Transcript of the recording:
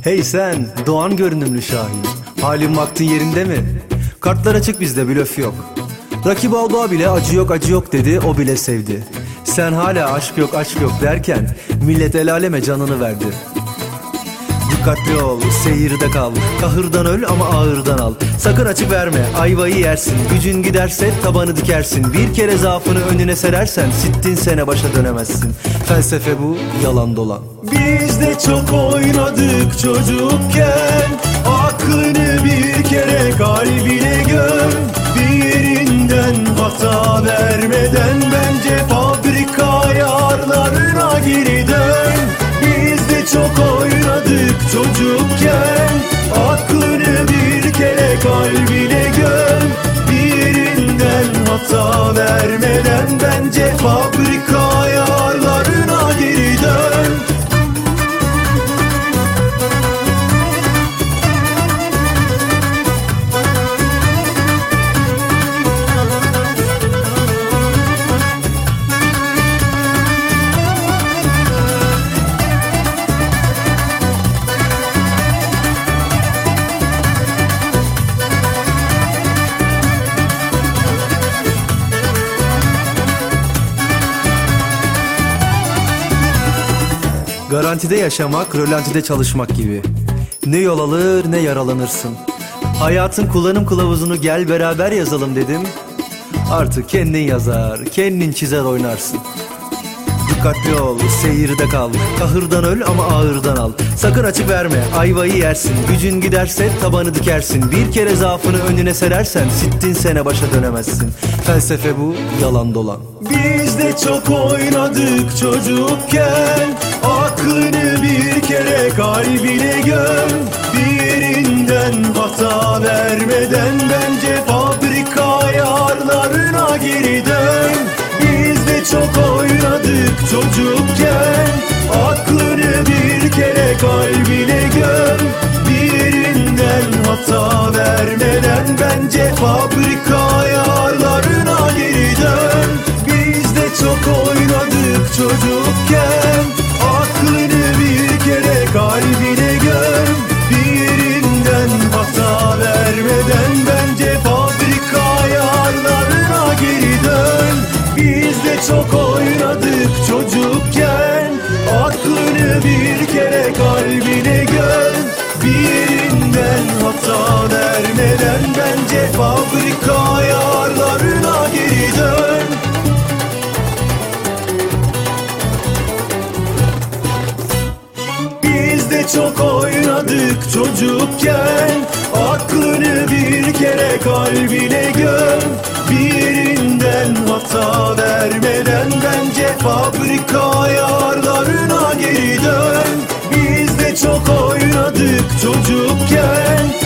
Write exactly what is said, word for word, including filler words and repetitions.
Hey sen doğan görünümlü Şahin, halin vaktin yerinde mi? Kartlar açık, bizde blöf yok. Rakip Alba bile acı yok acı yok dedi, o bile sevdi. Sen hala aşk yok aşk yok derken millet el aleme canını verdi. Dikkatli ol, seyirde kal, kahırdan öl ama ağırdan al. Sakın açık verme, ayvayı yersin. Gücün giderse tabanı dikersin. Bir kere zaafını önüne serersen sittin sene başa dönemezsin. Felsefe bu, yalan dolan. Biz de çok oynadık çocukken, aklını bir kere kalbine göm. Bir yerinden hata vermeden bence fabrika ayarlarına geri dön. Biz de çok oynadık çocukken, aklını bir kere kalbine göm. Bir yerinden hata vermeden bence fabrika ayarlarına geri dön. Garantide yaşamak, rölantide çalışmak gibi. Ne yol alır ne yaralanırsın. Hayatın kullanım kılavuzunu gel beraber yazalım dedim. Artık kendin yazar, kendin çizer oynarsın. Dikkatli ol, seyirde kal, kahırdan öl ama ağırdan al. Sakın açık verme, ayvayı yersin. Gücün giderse tabanı dikersin. Bir kere zaafını önüne serersen sittin sene başa dönemezsin. Felsefe bu, yalan dolan. Biz de çok oynadık çocukken, aklını bir kere kalbine göm. Bir yerinden hata vermeden bence fabrika ayarlarına geri dön. Biz de çok oynadık çocukken, aklını bir kere kalbine göm. Bir yerinden hata vermeden bence fabrika ayarlarına geri dön. Biz de çok oynadık çocukken, aklını bir kere kalbine göm. Bir yerinden hata vermeden bence fabrika ayarlarına geri dön. Biz de çok oynadık çocukken, aklını bir kere kalbine göm. Bir yerinden hata vermeden bence fabrika ayarlarına geri dön. Biz de çok oynadık çocukken, aklını bir kere kalbine göm. Bir yerinden hata vermeden bence fabrika ayarlarına geri dön. Biz de çok oynadık çocukken,